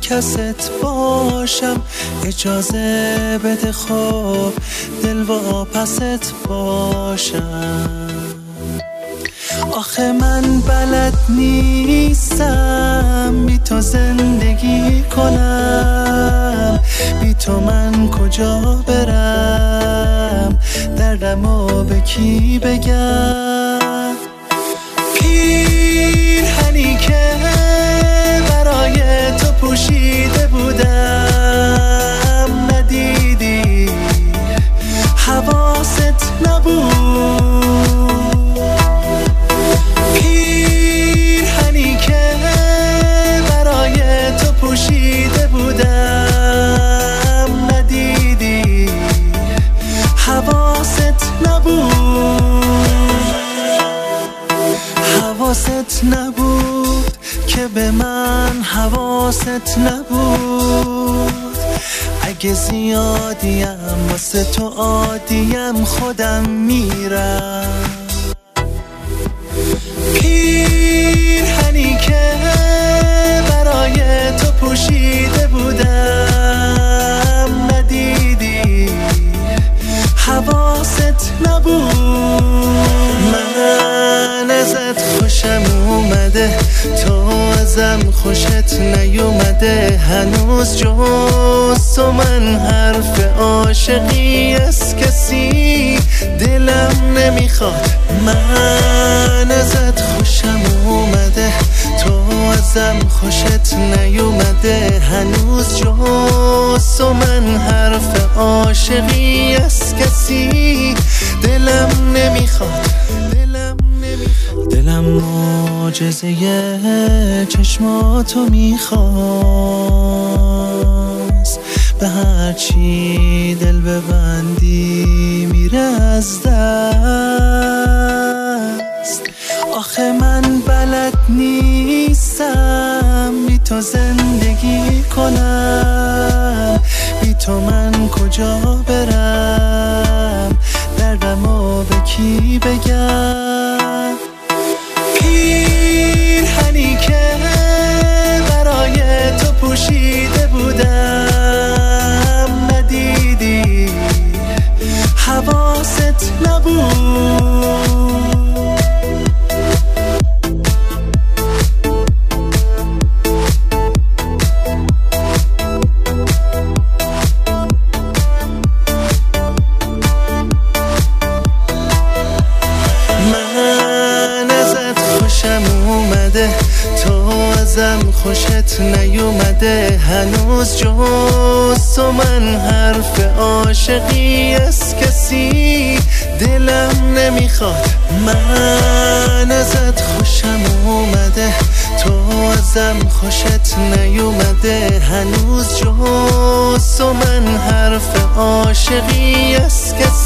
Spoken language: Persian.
کست باشم، اجازه بده خب دل واپست باشم. آخه من بلد نیستم بی تو زندگی کنم، بی تو من کجا برم، دردمو به کی بگم. پیرهنی که برای تو پوشیده بودم ندیدی، حواست نبود. پیرهنی که برای تو پوشیده بودم ندیدی، حواست نبود. حواست نبود که به من حواست نبود. اگه زیادیم واسه تو عادیم خودم میرم. پیرهنی که برای تو پوشیده بودم ندیدی، حواست نبود. من ازت خوشم اومده، تو ازم خوشت نیومده. هنوز جز تو من حرف عاشقی از کسی دلم نمیخواد. من ازت خوشم اومده، تو ازم خوشت نیومده. هنوز جز تو من حرف عاشقی از کسی دلم نمیخواد. دلم معجزه چشماتو میخواست، به هرچی دل ببندی میره از دست. آخه من بلد نیستم بی تو زندگی کنم، بی تو من کجا برم، دردمو به کی بگم. پیرهنی که برای تو پوشیده بودم ندیدی، حواست نبود. تو ازم خوشت نیومده. هنوز جز تو من حرف عاشقی از کسی دلم نمیخواد. من ازت خوشم اومده، تو ازم خوشت نیومده. هنوز جز تو من حرف عاشقی از کسی